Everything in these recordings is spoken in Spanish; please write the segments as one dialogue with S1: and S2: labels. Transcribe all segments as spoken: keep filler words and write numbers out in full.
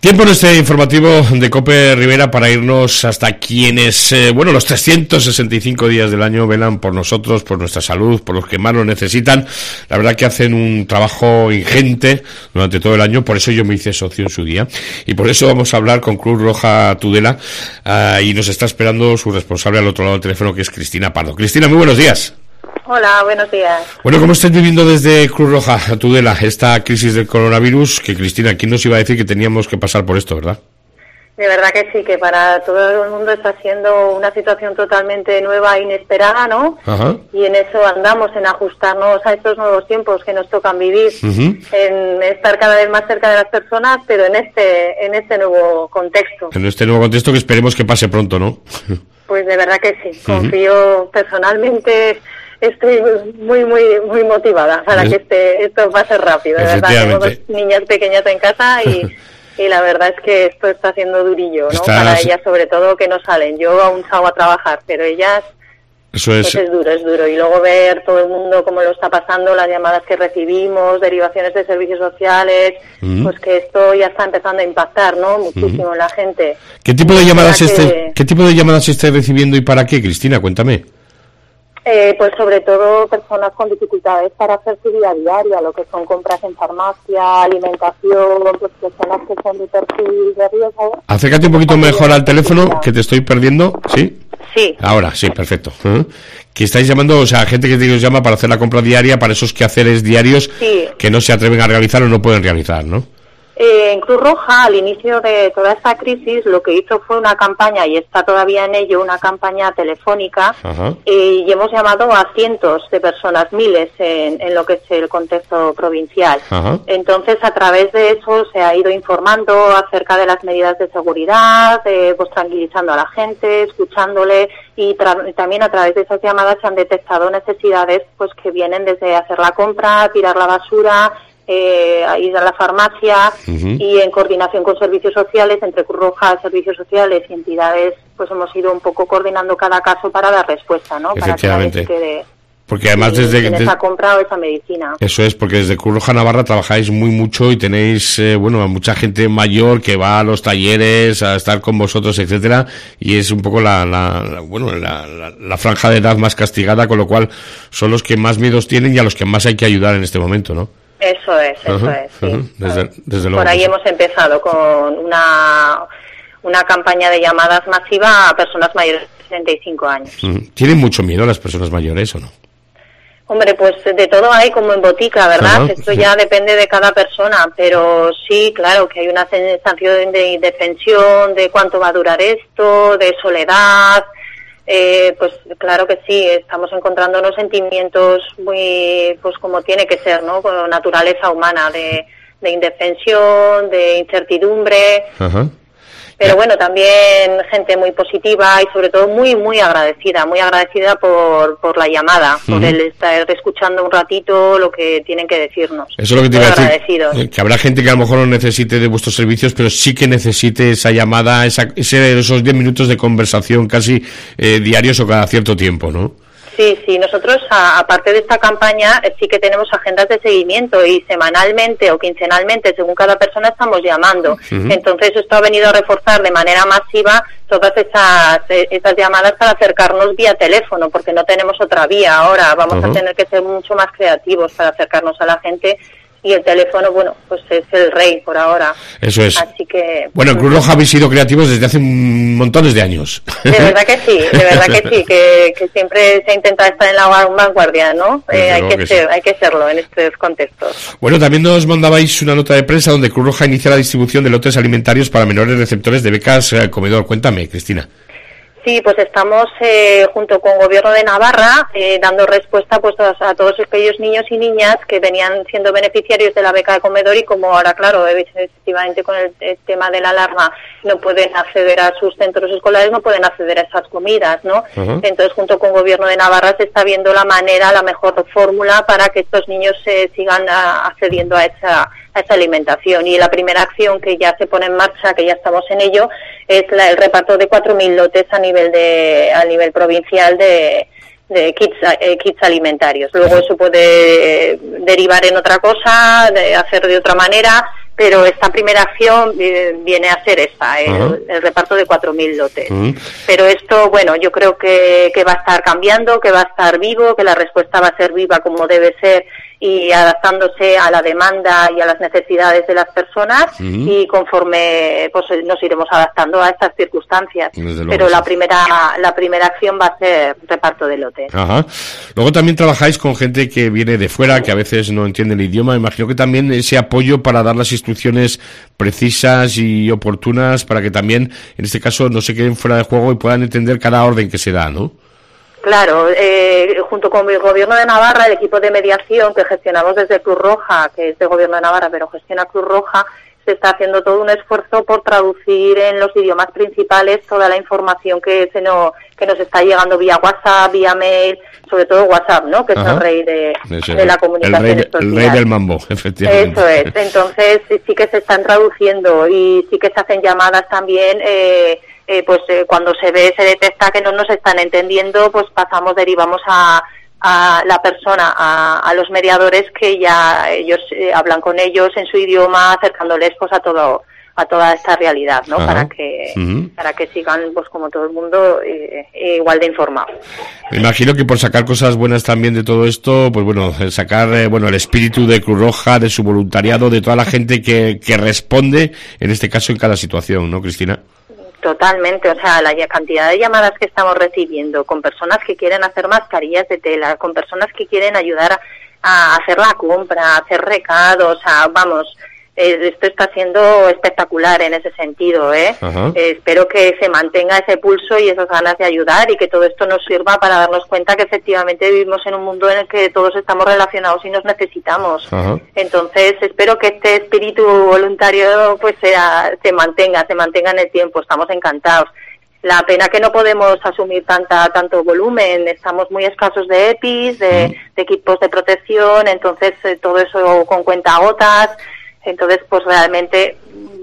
S1: Tiempo en este informativo de COPE Rivera para irnos hasta quienes, eh, bueno, los trescientos sesenta y cinco días del año velan por nosotros, por nuestra salud, por los que más lo necesitan. La verdad que hacen un trabajo ingente durante todo el año, por eso yo me hice socio en su día. Y por eso vamos a hablar con Cruz Roja Tudela, uh, y nos está esperando su responsable al otro lado del teléfono, que es Cristina Pardo. Cristina, muy buenos días.
S2: Hola, buenos días.
S1: Bueno, ¿cómo estáis viviendo desde Cruz Roja Tudela esta crisis del coronavirus? Que, Cristina, ¿quién nos iba a decir que teníamos que pasar por esto, verdad?
S2: De verdad que sí, que para todo el mundo está siendo una situación totalmente nueva e inesperada, ¿no?
S1: Ajá.
S2: Y en eso andamos, en ajustarnos a estos nuevos tiempos que nos tocan vivir,
S1: Uh-huh.
S2: en estar cada vez más cerca de las personas, pero en este en este nuevo contexto.
S1: En este nuevo contexto que esperemos que pase pronto, ¿no?
S2: Pues de verdad que sí,
S1: Uh-huh.
S2: confío personalmente. Estoy muy, muy, muy motivada para que este, esto pase rápido. De verdad, tengo dos niñas pequeñas en casa y, y la verdad es que esto está haciendo durillo, ¿no? Estás... Para ellas, sobre todo, que no salen. Yo aún salgo a trabajar, pero ellas...
S1: Eso es...
S2: Pues es duro, es duro. Y luego ver todo el mundo cómo lo está pasando, las llamadas que recibimos, derivaciones de servicios sociales, uh-huh. pues que esto ya está empezando a impactar, ¿no? Muchísimo uh-huh. en la gente.
S1: ¿Qué tipo de llamadas
S2: que...
S1: esté, ¿Qué tipo de llamadas estáis recibiendo y para qué, Cristina? Cuéntame.
S2: Eh, pues sobre todo personas con dificultades para hacer su vida diaria, lo que son compras en farmacia, alimentación, pues personas que son de perfil de riesgo.
S1: Acércate un poquito mejor al teléfono, que te estoy perdiendo, ¿sí?
S2: Sí.
S1: Ahora, sí, perfecto. ¿Eh? Que estáis llamando, o sea, gente que os llama para hacer la compra diaria, para esos quehaceres diarios
S2: sí.
S1: que no se atreven a realizar o no pueden realizar, ¿no?
S2: Eh, en Cruz Roja, al inicio de toda esta crisis, lo que hizo fue una campaña, y está todavía en ello, una campaña telefónica, eh, y hemos llamado a cientos de personas, miles, en, en lo que es el contexto provincial.
S1: Ajá.
S2: Entonces, a través de eso se ha ido informando acerca de las medidas de seguridad, eh, pues tranquilizando a la gente, escuchándole, y tra- también a través de esas llamadas se han detectado necesidades pues que vienen desde hacer la compra, tirar la basura, Eh, a ir a la farmacia uh-huh. y en coordinación con servicios sociales, entre Cruz Roja, servicios sociales y entidades, pues hemos ido un poco coordinando cada caso para dar respuesta, ¿no?
S1: Efectivamente.
S2: Para que quede,
S1: porque además
S2: y,
S1: desde
S2: esa compra o esa medicina.
S1: Eso es, porque desde Cruz Roja Navarra trabajáis muy mucho y tenéis, eh, bueno, a mucha gente mayor que va a los talleres a estar con vosotros, etcétera, y es un poco la, la, la bueno, la, la, la franja de edad más castigada, con lo cual son los que más miedos tienen y a los que más hay que ayudar en este momento, ¿no?
S2: Eso es, eso uh-huh, es. Sí.
S1: Uh-huh. Desde, desde luego.
S2: Por ahí hemos empezado con una una campaña de llamadas masiva a personas mayores de sesenta y cinco años.
S1: Uh-huh. ¿Tienen mucho miedo las personas mayores o no?
S2: Hombre, pues de todo hay como en botica, ¿verdad? Uh-huh. Esto ya depende de cada persona, pero sí, claro, que hay una sensación de indefensión, de cuánto va a durar esto, de soledad. Eh, pues claro que sí, estamos encontrando unos sentimientos muy, pues como tiene que ser, ¿no? Con naturaleza humana, de, de indefensión, de incertidumbre.
S1: Ajá.
S2: Pero bueno, también gente muy positiva y sobre todo muy, muy agradecida, muy agradecida por, por la llamada, uh-huh. por el estar escuchando un ratito lo que tienen que decirnos.
S1: Eso es lo que te iba a decir, que habrá gente que a lo mejor no necesite de vuestros servicios, pero sí que necesite esa llamada, esa, ese, esos diez minutos de conversación casi eh, diarios o cada cierto tiempo, ¿no?
S2: Sí, sí, nosotros a, aparte de esta campaña sí que tenemos agendas de seguimiento y semanalmente o quincenalmente, según cada persona, estamos llamando. Uh-huh. Entonces esto ha venido a reforzar de manera masiva todas esas, esas llamadas para acercarnos vía teléfono, porque no tenemos otra vía ahora. Vamos uh-huh. a tener que ser mucho más creativos para acercarnos a la gente. Y el teléfono, bueno, pues es el rey por ahora.
S1: Eso es.
S2: Así que...
S1: Bueno, en Cruz Roja habéis sido creativos desde hace montones de años.
S2: De verdad que sí, de verdad que sí, que, que siempre se intenta estar en la vanguardia, ¿no? Eh, hay que, que ser, sí. hay que serlo en estos contextos.
S1: Bueno, también nos mandabais una nota de prensa donde Cruz Roja inicia la distribución de lotes alimentarios para menores receptores de becas eh, comedor. Cuéntame, Cristina.
S2: Sí, pues estamos eh, junto con Gobierno de Navarra eh, dando respuesta pues a, a todos aquellos niños y niñas que venían siendo beneficiarios de la beca de comedor y como ahora, claro, efectivamente con el, el tema de la alarma no pueden acceder a sus centros escolares, no pueden acceder a esas comidas, ¿no? Uh-huh. Entonces, junto con Gobierno de Navarra se está viendo la manera, la mejor fórmula para que estos niños eh, sigan a, accediendo a esa a esa alimentación. Y la primera acción que ya se pone en marcha, que ya estamos en ello, es la, el reparto de cuatro mil lotes a nivel de a nivel provincial de, de kits, eh, kits alimentarios. Luego eso puede eh, derivar en otra cosa, de hacer de otra manera, pero esta primera acción eh, viene a ser esta, el, uh-huh. el reparto de cuatro mil lotes. Uh-huh. Pero esto, bueno, yo creo que, que va a estar cambiando, que va a estar vivo, que la respuesta va a ser viva como debe ser y adaptándose a la demanda y a las necesidades de las personas, uh-huh. y conforme pues nos iremos adaptando a estas circunstancias. Pero la primera la primera acción va a ser reparto de lotes.
S1: Ajá. Luego también trabajáis con gente que viene de fuera, que a veces no entiende el idioma. Imagino que también ese apoyo para dar las instrucciones precisas y oportunas para que también, en este caso, no se queden fuera de juego y puedan entender cada orden que se da, ¿no?
S2: Claro, eh, junto con el Gobierno de Navarra, el equipo de mediación que gestionamos desde Cruz Roja, que es del Gobierno de Navarra, pero gestiona Cruz Roja, se está haciendo todo un esfuerzo por traducir en los idiomas principales toda la información que se nos, que nos está llegando vía WhatsApp, vía mail, sobre todo WhatsApp, ¿no? Que Ajá. es el rey de, de la comunicación.
S1: El rey, el rey del mambo, efectivamente.
S2: Eso es. Entonces sí que se están traduciendo y sí que se hacen llamadas también. Eh, Eh, pues eh, cuando se ve, se detecta que no nos están entendiendo, pues pasamos, derivamos a, a la persona, a, a los mediadores que ya ellos eh, hablan con ellos en su idioma, acercándoles pues a todo a toda esta realidad, ¿no? Ajá. Para que uh-huh. para que sigan pues como todo el mundo eh, igual de informados.
S1: Me imagino que por sacar cosas buenas también de todo esto, pues bueno, sacar eh, bueno el espíritu de Cruz Roja, de su voluntariado, de toda la gente que que responde, en este caso en cada situación, ¿no, Cristina?
S2: Totalmente, o sea, la cantidad de llamadas que estamos recibiendo con personas que quieren hacer mascarillas de tela, con personas que quieren ayudar a, a hacer la compra, a hacer recados, o sea, vamos, eh, esto está siendo espectacular en ese sentido, ¿eh? eh espero que se mantenga ese pulso y esas ganas de ayudar y que todo esto nos sirva para darnos cuenta que efectivamente vivimos en un mundo en el que todos estamos relacionados y nos necesitamos. Ajá. Entonces espero que este espíritu voluntario pues sea, se mantenga, se mantenga en el tiempo. Estamos encantados. La pena que no podemos asumir tanta tanto volumen, estamos muy escasos de E P Is, de, uh-huh. de equipos de protección, entonces eh, todo eso con cuentagotas. Entonces, pues realmente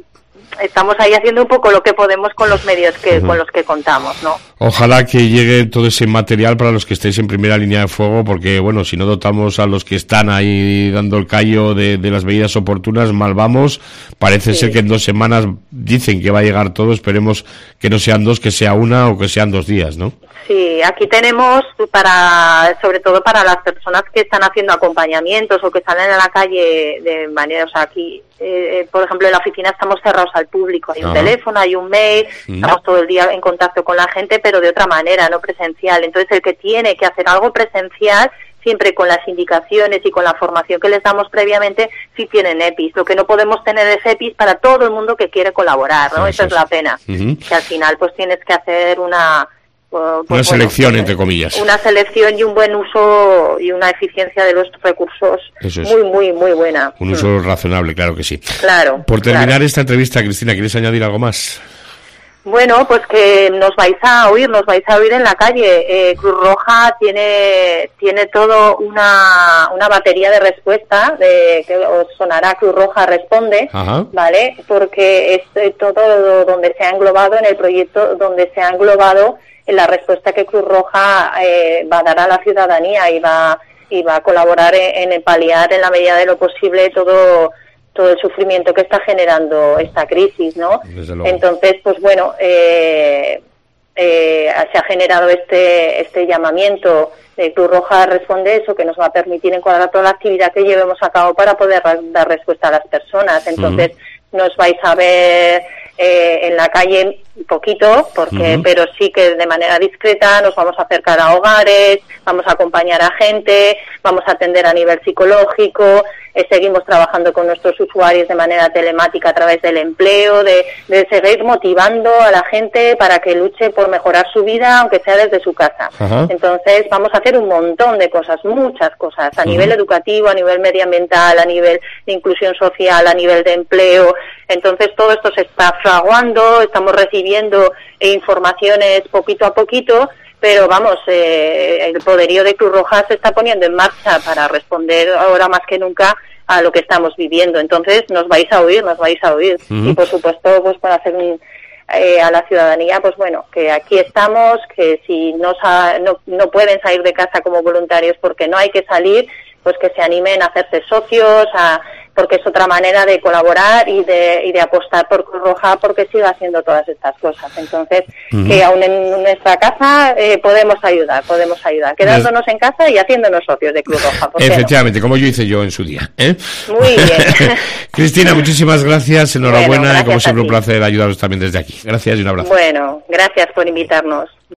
S2: estamos ahí haciendo un poco lo que podemos con los medios que uh-huh. con los que contamos, ¿no?
S1: Ojalá que llegue todo ese material para los que estéis en primera línea de fuego, porque, bueno, si no dotamos a los que están ahí dando el callo de, de las medidas oportunas, mal vamos. Parece sí. ser que en dos semanas dicen que va a llegar todo. Esperemos que no sean dos, que sea una o que sean dos días, ¿no?
S2: Sí, aquí tenemos para, sobre todo para las personas que están haciendo acompañamientos o que salen a la calle de manera, o sea, aquí, eh, por ejemplo, en la oficina estamos cerrados al público. Hay un Ajá. teléfono, hay un mail, uh-huh. estamos todo el día en contacto con la gente, pero de otra manera, no presencial. Entonces, el que tiene que hacer algo presencial, siempre con las indicaciones y con la formación que les damos previamente, sí tienen E P Is. Lo que no podemos tener es E P Is para todo el mundo que quiere colaborar, ¿no? Esa es la pena. Uh-huh. Que al final, pues tienes que hacer una... Pues,
S1: una selección, bueno, entre comillas.
S2: Una selección y un buen uso y una eficiencia de los recursos es. muy, muy, muy buena.
S1: Un uso mm. razonable, claro que sí.
S2: Claro.
S1: Por terminar
S2: claro.
S1: esta entrevista, Cristina, ¿quieres añadir algo más?
S2: Bueno, pues que nos vais a oír, nos vais a oír en la calle. Eh, Cruz Roja tiene tiene todo una una batería de respuesta, de que os sonará Cruz Roja Responde, Ajá. ¿vale? Porque es todo donde se ha englobado en el proyecto, donde se ha englobado en la respuesta que Cruz Roja eh, va a dar a la ciudadanía y va y va a colaborar en, en paliar en la medida de lo posible todo todo el sufrimiento que está generando esta crisis, ¿no? Entonces, pues bueno, eh, eh, se ha generado este este llamamiento de Cruz Roja Responde, eso que nos va a permitir encuadrar toda la actividad que llevemos a cabo para poder dar respuesta a las personas. Entonces, uh-huh. nos vais a ver eh, en la calle un poquito, porque uh-huh. pero sí que de manera discreta nos vamos a acercar a hogares, vamos a acompañar a gente, vamos a atender a nivel psicológico, eh, seguimos trabajando con nuestros usuarios de manera telemática a través del empleo, de, de seguir motivando a la gente para que luche por mejorar su vida, aunque sea desde su casa. Uh-huh. Entonces vamos a hacer un montón de cosas, muchas cosas, a uh-huh. nivel educativo, a nivel medioambiental, a nivel de inclusión social, a nivel de empleo. Entonces todo esto se está fraguando, estamos recibiendo informaciones poquito a poquito, pero vamos, eh, el poderío de Cruz Roja se está poniendo en marcha para responder ahora más que nunca a lo que estamos viviendo. Entonces nos vais a oír, nos vais a oír. Uh-huh. Y por supuesto, pues para hacer un, eh, a la ciudadanía, pues bueno, que aquí estamos, que si no, sa- no, no pueden salir de casa como voluntarios porque no hay que salir, pues que se animen a hacerse socios, a porque es otra manera de colaborar y de, y de apostar por Cruz Roja porque siga haciendo todas estas cosas. Entonces, uh-huh. que aún en nuestra casa eh, podemos ayudar, podemos ayudar, quedándonos en casa y haciéndonos socios de Cruz Roja.
S1: Efectivamente, no? Como yo hice yo en su día. ¿eh?
S2: Muy bien.
S1: Cristina, muchísimas gracias, enhorabuena, bueno,
S2: gracias
S1: y como siempre un placer ayudaros también desde aquí. Gracias y un abrazo.
S2: Bueno, gracias por invitarnos.